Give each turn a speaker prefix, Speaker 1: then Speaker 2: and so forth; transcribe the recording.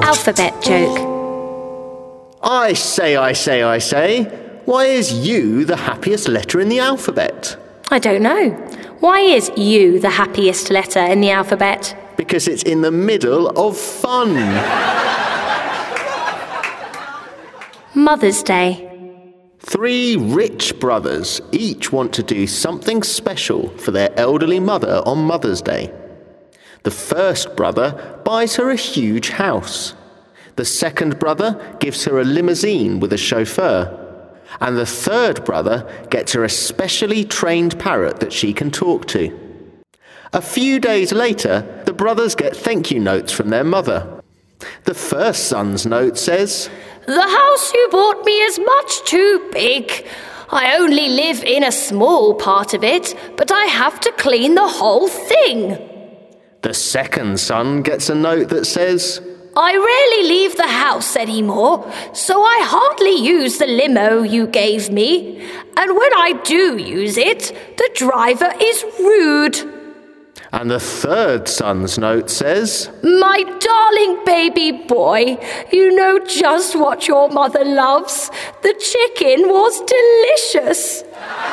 Speaker 1: alphabet joke.
Speaker 2: I say. Why is U the happiest letter in the alphabet?
Speaker 1: I don't know. Why is U the happiest letter in the alphabet?
Speaker 2: Because it's in the middle of fun.
Speaker 1: Mother's Day.
Speaker 2: 3 rich brothers each want to do something special for their elderly mother on Mother's Day. The first brother buys her a huge house. The second brother gives her a limousine with a chauffeur. And the third brother gets her a specially trained parrot that she can talk to. A few days later, the brothers get thank you notes from their mother. The first son's note says,
Speaker 3: "The house you bought me is much too big. I only live in a small part of it, but I have to clean the whole thing."
Speaker 2: The second son gets a note that says,
Speaker 3: "I rarely leave the house anymore, so I hardly use the limo you gave me. And when I do use it, the driver is rude."
Speaker 2: And the third son's note says,
Speaker 3: "My darling baby boy, you know just what your mother loves. The chicken was delicious."